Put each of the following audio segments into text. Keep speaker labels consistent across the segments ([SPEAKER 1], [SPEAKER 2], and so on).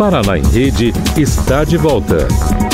[SPEAKER 1] Paraná em Rede está de volta.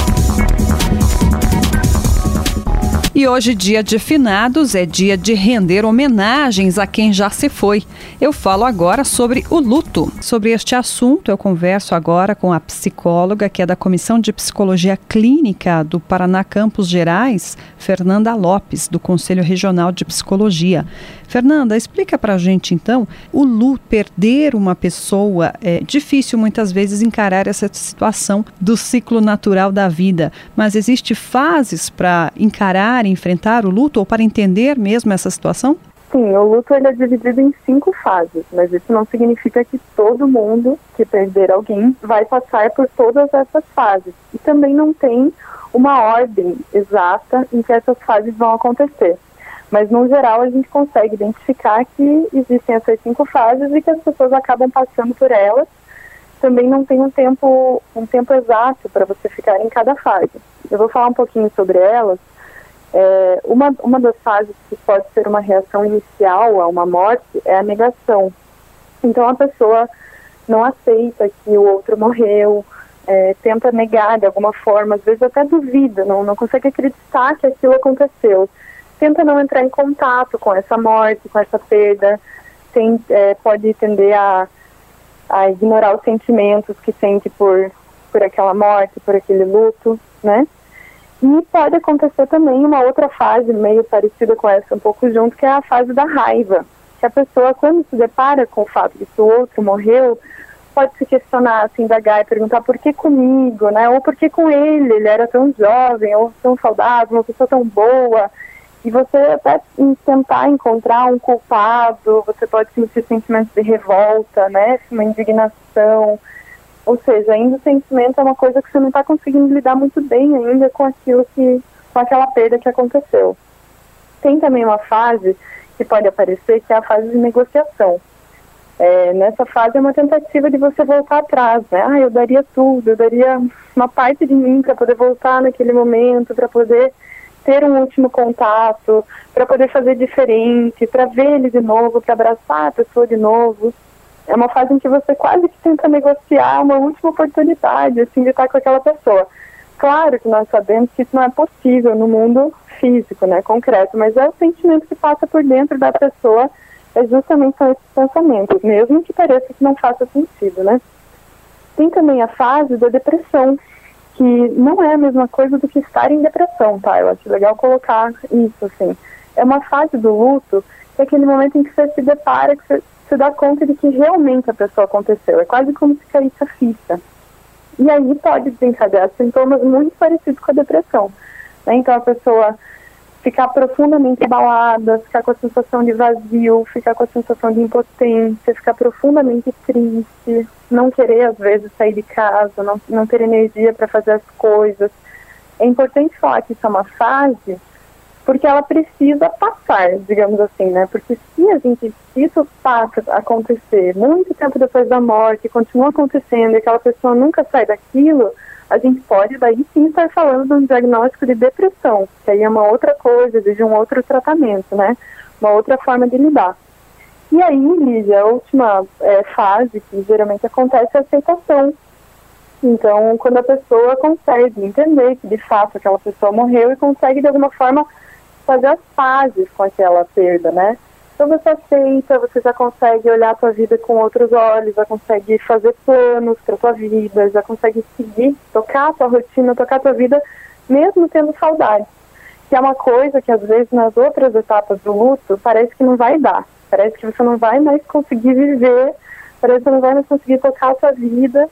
[SPEAKER 2] E hoje, dia de finados, é dia de render homenagens a quem já se foi. Eu falo agora sobre o luto. Sobre este assunto, eu converso agora com a psicóloga, que é da Comissão de Psicologia Clínica do Paraná Campos Gerais, Fernanda Lopes, do Conselho Regional de Psicologia. Fernanda, explica pra gente então, o luto, perder uma pessoa, é difícil muitas vezes encarar essa situação do ciclo natural da vida, mas existe fases para encarar, enfrentar o luto ou para entender mesmo essa situação?
[SPEAKER 3] Sim, o luto ele é dividido em 5 fases, mas isso não significa que todo mundo que perder alguém vai passar por todas essas fases. E também não tem uma ordem exata em que essas fases vão acontecer. Mas, no geral, a gente consegue identificar que existem essas 5 fases e que as pessoas acabam passando por elas. Também não tem um tempo exato para você ficar em cada fase. Eu vou falar um pouquinho sobre elas. Uma das fases que pode ser uma reação inicial a uma morte é a negação. Então, a pessoa não aceita que o outro morreu, tenta negar de alguma forma, às vezes até duvida, não consegue acreditar que aquilo aconteceu. Tenta não entrar em contato com essa morte, com essa perda, pode tender a ignorar os sentimentos que sente por aquela morte, por aquele luto, né? E pode acontecer também uma outra fase meio parecida com essa, um pouco junto, que é a fase da raiva. Que a pessoa, quando se depara com o fato de que o outro morreu, pode se questionar, se indagar e perguntar por que comigo, né? Ou por que com ele era tão jovem, ou tão saudável, uma pessoa tão boa. E você até tentar encontrar um culpado, você pode sentir sentimentos de revolta, né? Uma indignação. Ou seja, ainda o sentimento é uma coisa que você não está conseguindo lidar muito bem ainda com aquela perda que aconteceu. Tem também uma fase que pode aparecer, que é a fase de negociação. Nessa fase é uma tentativa de você voltar atrás, né? Eu daria tudo, eu daria uma parte de mim para poder voltar naquele momento, para poder ter um último contato, para poder fazer diferente, para ver ele de novo, para abraçar a pessoa de novo. É uma fase em que você quase que tenta negociar uma última oportunidade, assim, de estar com aquela pessoa. Claro que nós sabemos que isso não é possível no mundo físico, né, concreto, mas é o sentimento que passa por dentro da pessoa, justamente são esses pensamentos, mesmo que pareça que não faça sentido, né. Tem também a fase da depressão, que não é a mesma coisa do que estar em depressão, tá? Eu acho legal colocar isso, assim. É uma fase do luto, que é aquele momento em que você se depara, que você se dá conta de que realmente a pessoa aconteceu. É quase como se caísse a ficha. E aí pode desencadear sintomas muito parecidos com a depressão, né? Então a pessoa ficar profundamente abalada, ficar com a sensação de vazio, ficar com a sensação de impotência, ficar profundamente triste, não querer às vezes sair de casa, não ter energia para fazer as coisas. É importante falar que isso é uma fase porque ela precisa passar, digamos assim, né? Porque se isso passa a acontecer muito tempo depois da morte, continua acontecendo e aquela pessoa nunca sai daquilo, a gente pode daí sim estar falando de um diagnóstico de depressão, que aí é uma outra coisa, de um outro tratamento, né? Uma outra forma de lidar. E aí, Lígia, a última fase que geralmente acontece é a aceitação. Então, quando a pessoa consegue entender que de fato aquela pessoa morreu e consegue de alguma forma fazer as pazes com aquela perda, né? Então você aceita, você já consegue olhar a sua vida com outros olhos, já consegue fazer planos para a sua vida, já consegue seguir, tocar a sua rotina, tocar a sua vida, mesmo tendo saudade. Que é uma coisa que às vezes nas outras etapas do luto parece que não vai dar. Parece que você não vai mais conseguir viver, parece que você não vai mais conseguir tocar a sua vida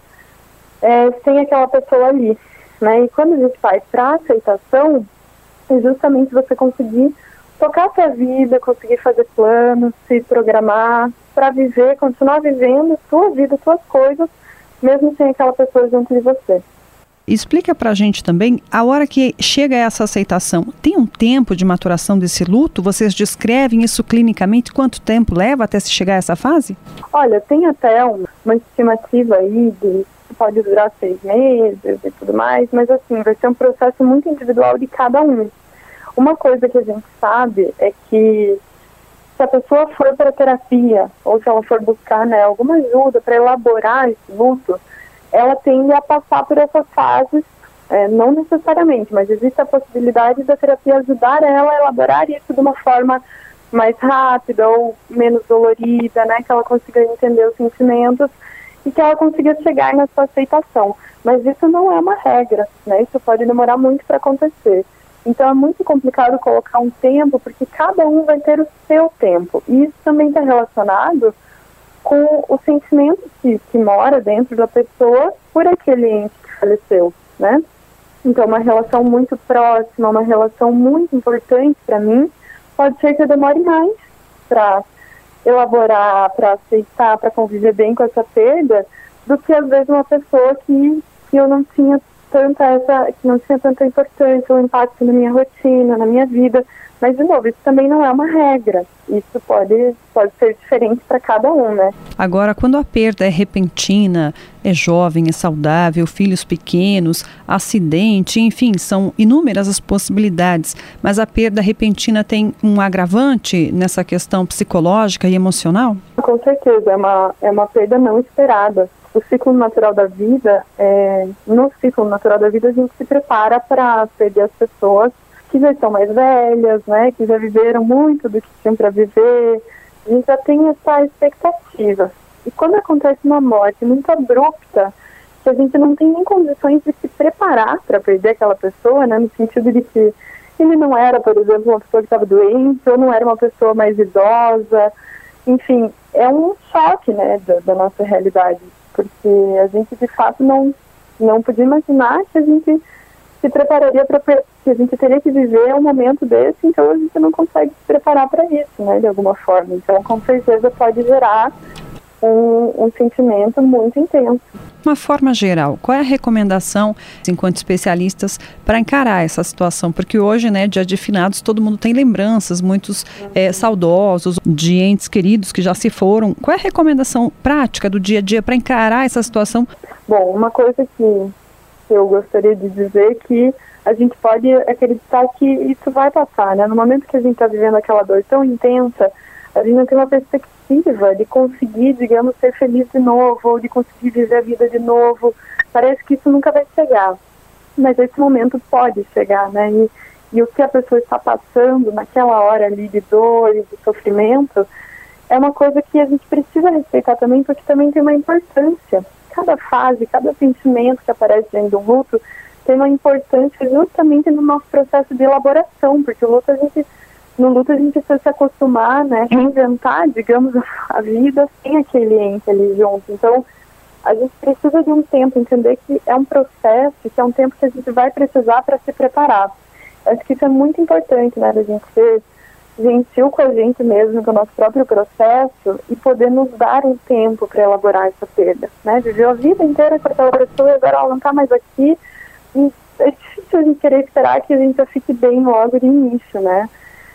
[SPEAKER 3] sem aquela pessoa ali, né? E quando a gente vai para a aceitação, é justamente você conseguir tocar a sua vida, conseguir fazer planos, se programar para viver, continuar vivendo sua vida, suas coisas, mesmo sem aquela pessoa junto de você.
[SPEAKER 2] Explica pra gente também, a hora que chega essa aceitação, tem um tempo de maturação desse luto? Vocês descrevem isso clinicamente? Quanto tempo leva até se chegar a essa fase?
[SPEAKER 3] Olha, tem até uma estimativa aí de pode durar 6 meses e tudo mais, mas assim, vai ser um processo muito individual de cada um. Uma coisa que a gente sabe é que se a pessoa for para terapia, ou se ela for buscar, né, alguma ajuda para elaborar esse luto, ela tende a passar por essas fases, não necessariamente, mas existe a possibilidade da terapia ajudar ela a elaborar isso de uma forma mais rápida ou menos dolorida, né, que ela consiga entender os sentimentos e que ela consiga chegar na sua aceitação. Mas isso não é uma regra, né, isso pode demorar muito para acontecer. Então é muito complicado colocar um tempo, porque cada um vai ter o seu tempo. E isso também está relacionado com o sentimento que mora dentro da pessoa por aquele ente que faleceu, né? Então uma relação muito próxima, uma relação muito importante para mim, pode ser que eu demore mais para elaborar, para aceitar, para conviver bem com essa perda, do que às vezes uma pessoa que eu não tinha que não tinha tanta importância ou impacto na minha rotina, na minha vida. Mas, de novo, isso também não é uma regra. Isso pode ser diferente para cada um, né?
[SPEAKER 2] Agora, quando a perda é repentina, é jovem, é saudável, filhos pequenos, acidente, enfim, são inúmeras as possibilidades. Mas a perda repentina tem um agravante nessa questão psicológica e emocional?
[SPEAKER 3] Com certeza, é uma perda não esperada. O ciclo natural da vida, no ciclo natural da vida a gente se prepara para perder as pessoas que já estão mais velhas, né, que já viveram muito do que tinham para viver. A gente já tem essa expectativa. E quando acontece uma morte muito abrupta, que a gente não tem nem condições de se preparar para perder aquela pessoa, né, no sentido de que ele não era, por exemplo, uma pessoa que estava doente, ou não era uma pessoa mais idosa, enfim, é um choque, né, da nossa realidade. Porque a gente, de fato, não podia imaginar que a gente se prepararia que a gente teria que viver um momento desse, então a gente não consegue se preparar para isso, né, de alguma forma. Então, com certeza, pode gerar um sentimento muito intenso.
[SPEAKER 2] De uma forma geral, qual é a recomendação, enquanto especialistas, para encarar essa situação? Porque hoje, né, dia de finados, todo mundo tem lembranças, muitos saudosos, de entes queridos que já se foram. Qual é a recomendação prática do dia a dia para encarar essa situação?
[SPEAKER 3] Bom, uma coisa que eu gostaria de dizer é que a gente pode acreditar que isso vai passar, né? No momento que a gente está vivendo aquela dor tão intensa, a gente não tem uma perspectiva de conseguir, digamos, ser feliz de novo, ou de conseguir viver a vida de novo. Parece que isso nunca vai chegar. Mas esse momento pode chegar, né? E o que a pessoa está passando naquela hora ali de dor e de sofrimento é uma coisa que a gente precisa respeitar também, porque também tem uma importância. Cada fase, cada sentimento que aparece dentro do luto tem uma importância justamente no nosso processo de elaboração, porque no luto a gente precisa se acostumar, né, reinventar, digamos, a vida sem aquele ente ali junto. Então, a gente precisa de um tempo, entender que é um processo, que é um tempo que a gente vai precisar para se preparar. Acho que isso é muito importante, né, da gente ser gentil com a gente mesmo, com o nosso próprio processo, e poder nos dar um tempo para elaborar essa perda, né? Viveu a vida inteira com aquela pessoa e agora ela não está mais aqui, e é difícil a gente querer esperar que a gente já fique bem logo de início, né?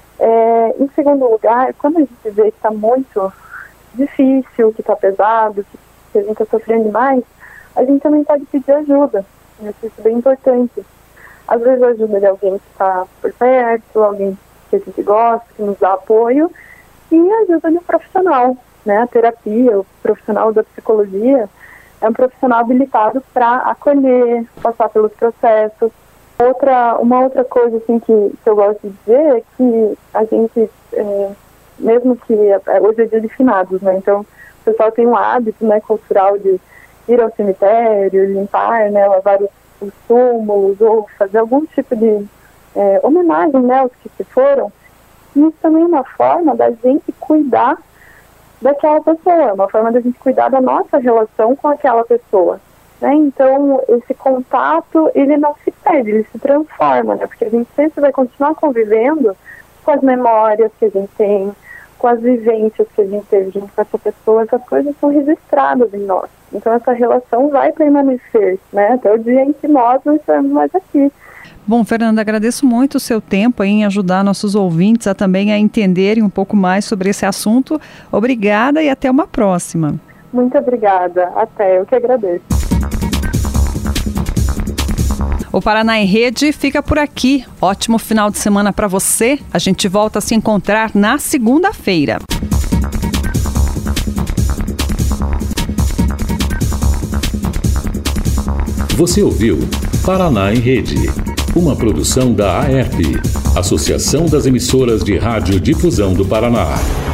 [SPEAKER 3] Em segundo lugar, quando a gente vê que está muito difícil, que está pesado, que a gente está sofrendo demais, a gente também pode pedir ajuda. Eu acho isso bem importante. Às vezes a ajuda de alguém que está por perto, alguém que a gente gosta, que nos dá apoio, e a ajuda de um profissional, né? A terapia, o profissional da psicologia é um profissional habilitado para acolher, passar pelos processos. Uma outra coisa assim, que eu gosto de dizer é que a gente, mesmo que hoje é dia de finados, né? Então o pessoal tem um hábito, né, cultural de ir ao cemitério, limpar, né, lavar os túmulos ou fazer algum tipo de homenagem, né, aos que se foram. Isso também é uma forma da gente cuidar daquela pessoa, é uma forma da gente cuidar da nossa relação com aquela pessoa, né? Então, esse contato, ele não se perde, ele se transforma, né? Porque a gente sempre vai continuar convivendo com as memórias que a gente tem, com as vivências que a gente teve junto com essa pessoa. Essas coisas são registradas em nós. Então, essa relação vai permanecer, né? Até o dia em que nós não estamos mais aqui.
[SPEAKER 2] Bom, Fernanda, agradeço muito o seu tempo em ajudar nossos ouvintes a também a entenderem um pouco mais sobre esse assunto. Obrigada e até uma próxima.
[SPEAKER 3] Muito obrigada. Até, eu que agradeço.
[SPEAKER 2] O Paraná em Rede fica por aqui. Ótimo final de semana para você. A gente volta a se encontrar na segunda-feira.
[SPEAKER 1] Você ouviu Paraná em Rede, uma produção da AERP, Associação das Emissoras de Rádio Difusão do Paraná.